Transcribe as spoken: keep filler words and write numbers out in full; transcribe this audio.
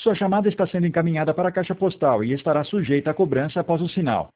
Sua chamada está sendo encaminhada para a caixa postal e estará sujeita a cobrança após o sinal.